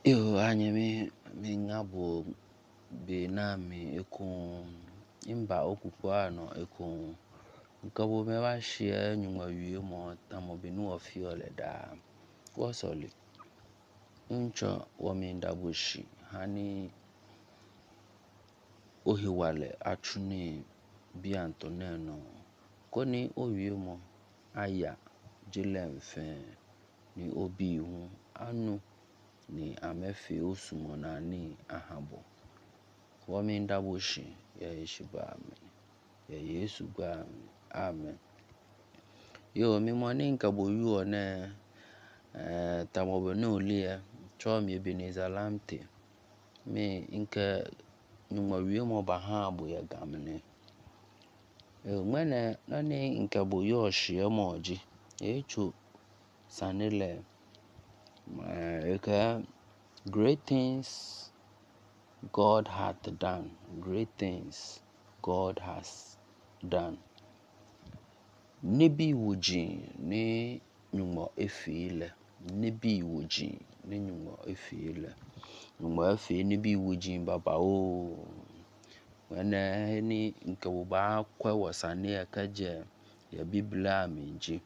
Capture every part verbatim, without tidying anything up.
Yo anye mi mi ngabo be na mi ekun imba okuku ano ekun nkabo me ba share nyuma wie mo tamo be no ofiole da wasoli uncho wa mi ndabushi hani ohiwale atuni bi antoneno koni owie mo aya jilemfe ni obi hu anu ni amefe osumona ni ahabo wami ndabushi ya yeshiba amen ya yesu gba amen yo mi moni nkabo yu one eh tamobe no lie cho mi Ebenezer Lamte mi nke nyuma wie mo bahabo ya gamne e mwene nani nkabo yo hye moji echu sanile eka great things God hath done. Great things God has done. Nibi wuji ni nyumo efile. Nibi wuji ni nyumo efile. Nyumo efe nibi wuji baba o. Wene ni nke wuba kwe wasane akaje ya Biblia minji.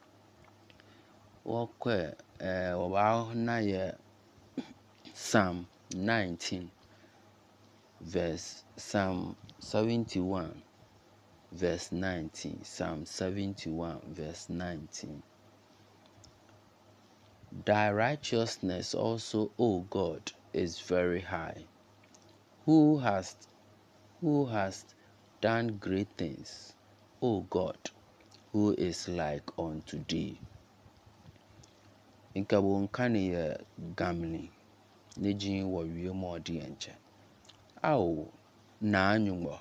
Wakwe eh waba na ya Psalm nineteen. Verse Psalm seventy-one, verse nineteen. Psalm seventy-one, verse nineteen. Thy righteousness also, O God, is very high. Who hast who hast done great things, O God, who is like unto thee? Inkabo nkani ya gamni neji wa wie mo di enche. Au na anyumo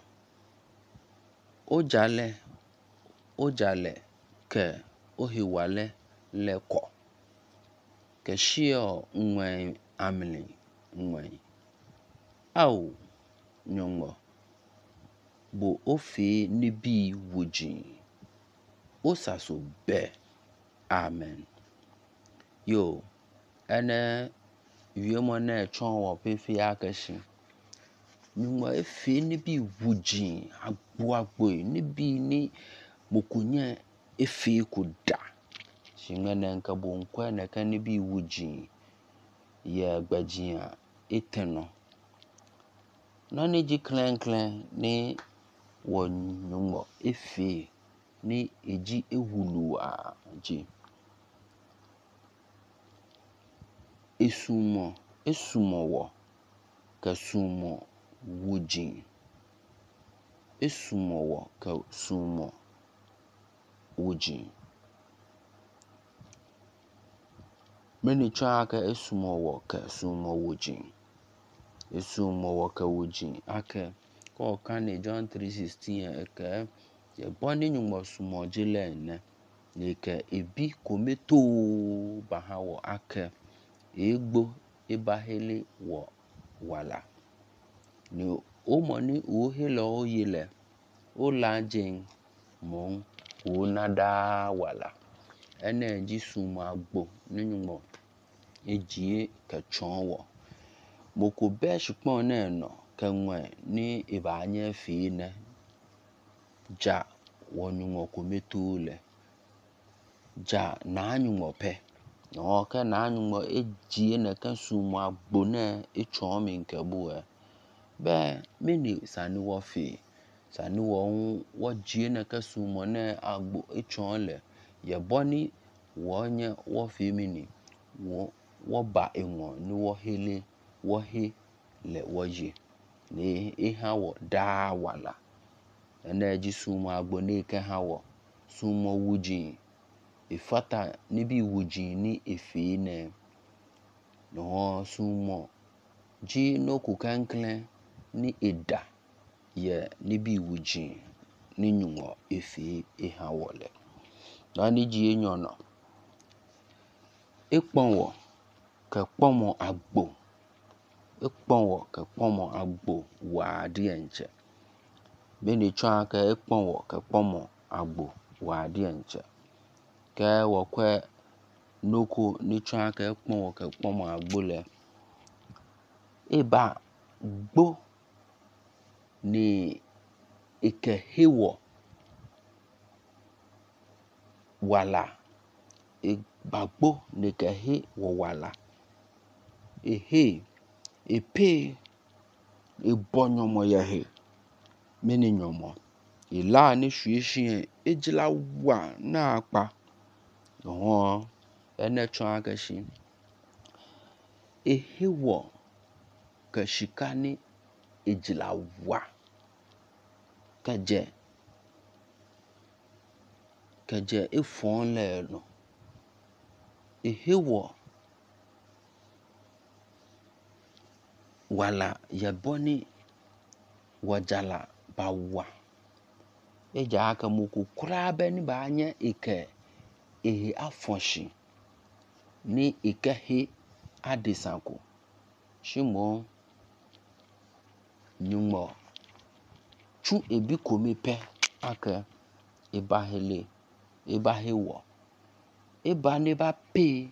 ojale ojale ke ohiwale leko ke shio nwen amli nwen au nyongo bo ofe nibi wuji osaso be amen yo ene wiemo na chon wo pefe akashi nyuma efe nibi wuji agbo agbo nibi ni mokunye efe kuda shingene nkabo nkwa na kan nibi wuji ya gbajia eteno nani ji klen klen ni wonyumo efe ni eji ewuluwa ji esumo esumo wo kasumo wuji esumo wo kasumo wuji meni chaka esumo wo kasumo wuji esumo wo ka wuji ake ko kan John three sixteen eke ye boni nyumo sumo jile ne nike ebi kometo bahawo ake egbo ebahele wo wala ni o moni o hele o yele o lajin mon o nada wala ene ji sumo agbo nyumo ejie ka chonwo moko besh pon na no kanwe ni ibanye fi ne ja wonyumo kometo le ja na anyumo pe no ka na anyumo ejie na kan sumo agbo na echon mi nkebu e be mini sani wo fi sani wo wo jie na ka sumo na agbo echon le ye boni wonye wo fi mini wo wo ba enwo ni wo hele wo he le wo je ni eha wo da wala ene ji sumo agbo ni ke ha wo sumo wuji ifata nibi wuji ni efe ne no sumo ji no ku kanklen ni eda ye nibi wuji ni nyumo efe eha wole nani ji enyono ekponwo ke pomo agbo ekponwo ke pomo agbo wa di enche beni chwa ke ekponwo ke pomo agbo wa di enche ke wo kwe noko ni chwa ke ekponwo ke pomo agbo le eba gbo ni ike hewo wala eba gbo ni ike he wo wala ehe epe ebonyomo ya he meni nyomo ila ni hwehwe ejila wa na akpa ho ene tron agashi ehewo kashikani ejila wa kaje kaje efon le no ehewo wala yaboni wajala bawa eja aka muku kura beni ba anya ike ehe afonshi ni ike he adisanko shimo nyumo chu ebi komepe aka eba hele eba hewo eba ne ba pe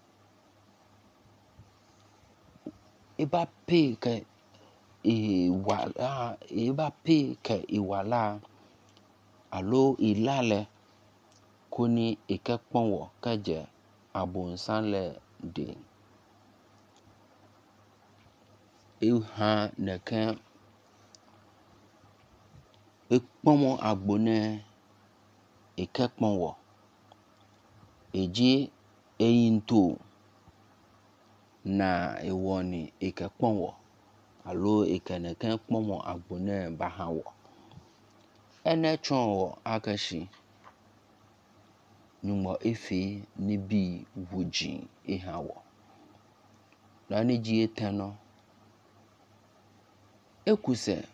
eba pe ke e wala eba pe ke iwala alo ilale koni ike ponwo kaje abonsanle de eha neken ekpomo agbone ike ponwo eji eyinto na ewoni ike ponwo alo ike neken pomo agbone bahawo ene chonwo akashi nyumo efe nibi wuji ehawo lani ji eteno ekuse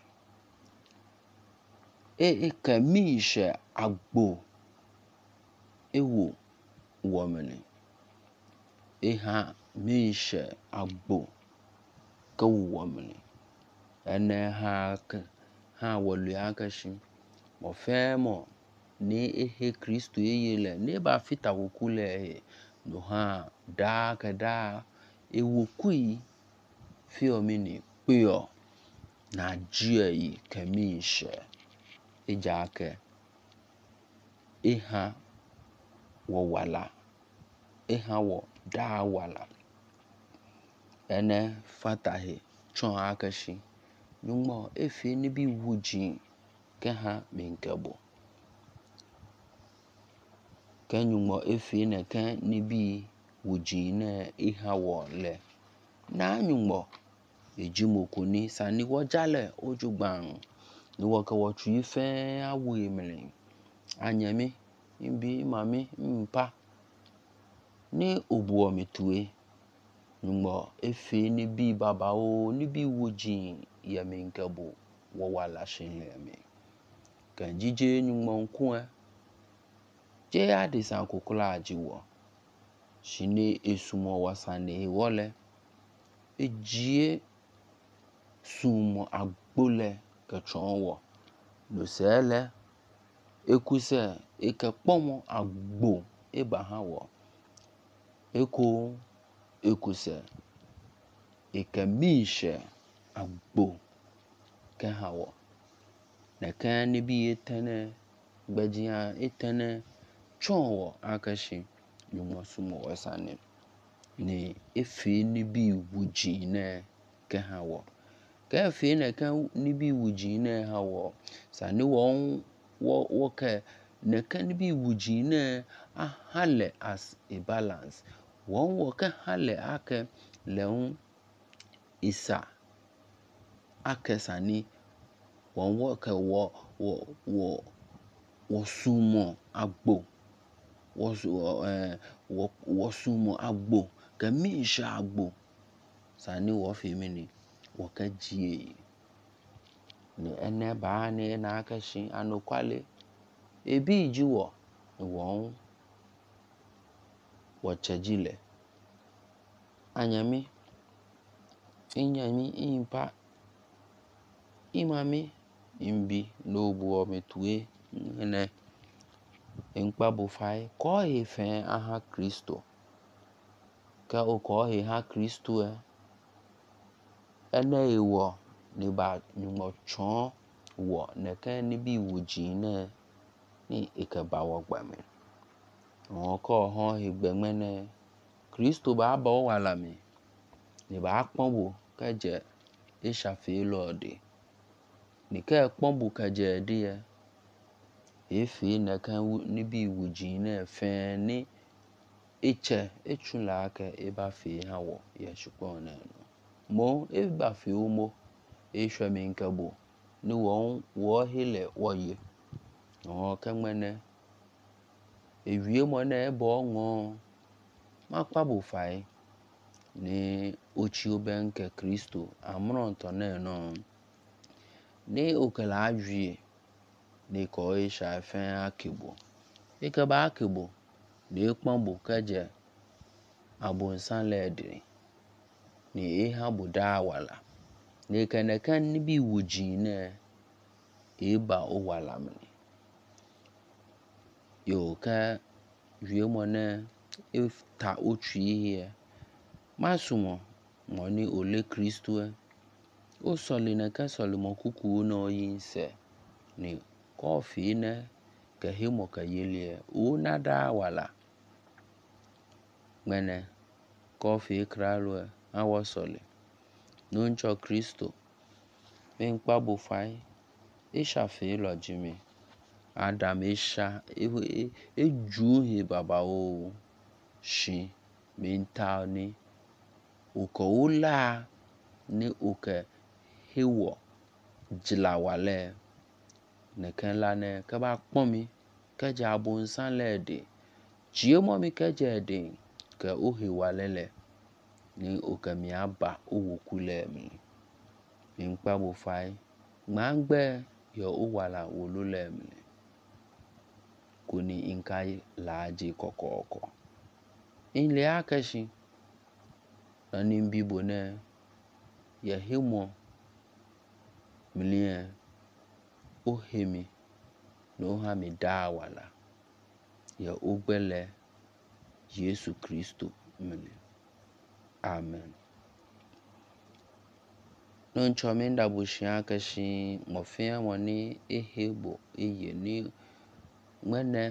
e ike mishe agbo ewo womene eha mishe agbo ka womene ene ha ha wolu akashi mo femo ni ehe Kristo eyele ne ba fita wokule no ha da kada ewokui fiomini peyo na jie kemishe ejake eha wo wala eha wo da wala ene fatahe chon akashi nyumo efe ni bi wuji ke ha minkebo ke nyumo efe ne kan ni bi wuji ne eha wo le na nyumo ejimokoni sani wojale ojugban ni woka wochu ife awu emele anyami imbi mami mpa ni obuo mitue nyumo efe ni bi baba o ni bi wuji yemi nkebo wo wala shinle mi kan jije nyumo nkun je adisan kokula ajiwo shine esumo wasane wole ejie sumo agbole ke chonwo no sele ekuse eke pomo agbo eba hawo eko ekuse eke mishe agbo ke hawo neken ni bi etene gbejia etene chonwo akashi nyumo sumo wasane ni efe ni bi wuji ne ke hawo ke efe ne kan ni bi wuji ne hawo sani won wo wo ke ne kan ni bi wuji ne ahale as a balance won wo ke hale ake leun isa ake sani won wo ke wo wo wo wo sumo agbo wo eh wo wo sumo agbo ke misha agbo sani wo fe mini wo ka jie ni ene ba ni na akashi anokwale ebi jiwo won wo chejile anyami inyami impa imami imbi lobuo metue ene enkpa bufai ko efe aha Kristo ka o ko he ha Kristo e ene ewo ni ba nyumo chon wo ne kan ni bi wujin ne ni ikeba wo gbame won ko ho igbemene Kristo ba ba wala mi ni ba pon bo ka je ishafe lode ni ka pon bo ka je de efi ne kan ni bi wujin ne fe ni eche echula ka eba fe ha wo ye shukon na no mo eba fe umo e hweme nkabo ni won wo hele wo ye won ka mene ewie mo na ebo ngon makpa bo fai ni ochi obenke Kristo amron to na no ni okala awie ni ko isha fe akibo ikaba akibo ni ekpambo kaje abonsan ledri ni eha boda wala ni kana kan ni bi wujin ne eba o wala mni yo ka wie mo na if ta otwi here masumo mo ni ole Kristo o soli na ka soli mo kuku no yinse ni kofi ne ka himo ka yelie o na da wala mene kofi kralo awo soli no ncho Kristo min pa bo fai isha fe lo jimi Adam isha eju he baba o shi minta ni uko ula ni uke hewo jila wale ne kan la ne ka ba pon mi ka ja bonsan lede jie mo mi ka je de ka o he walele ni uke mi aba o wokule mi min pa bo fai mangbe yo o wala wolule mi kuni inkai laji kokoko inle akashi ani bibo ne ya himo milie o hemi no ha mi da wala ya ogbele Yesu Kristo mini amen no nchomi ndabushi akashi mofia woni ehebo eye ni mene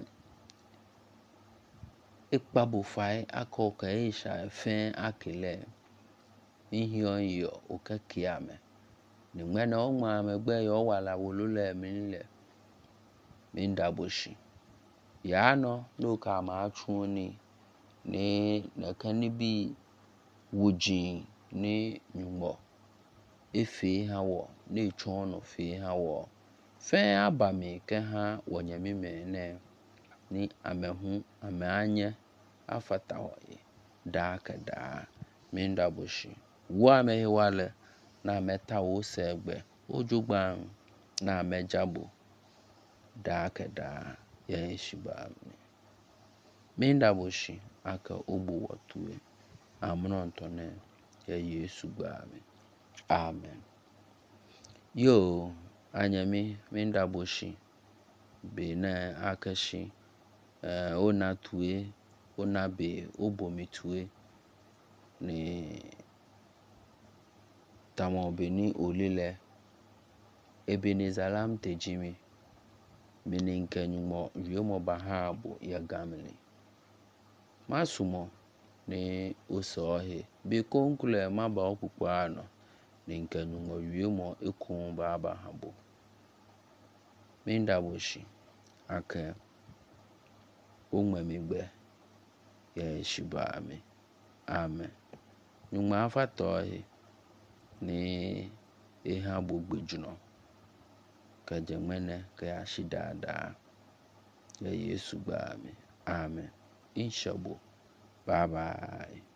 ikpabo fai akoka isha fe akile ihio yo okakiame ni mene o ma megbe yo wala wolule minle mindabushi ya no no ka ma chuni ni na kan bi wujin ni nyumo efe ha wo ni chono fe ha wo fe abami ke ha wonyami mene ni amehu amanye afata hoye da ka da mindabushi wa me wale na meta wo segbe ojugban na mejabo da ka da ya shiba mindabushi aka ogbo wotue amnon tone ya Yesu gba mi amen yo anyami mindabushi be na akashi eh ona tue ona be obomitue ni tamo beni olile Ebenezalam tejimi mininke nyumo yomo bahabo ya gamili masumo ni osohe be konkule maba okpukpo ano ni nke nyumo yomo ekun baba habo mindabushi ake umemigbe ya shibami amen nyuma afatohe ni eha gbogbo juno ka jemene ka ya shidada ya Yesu gba mi amen inshabo bye bye.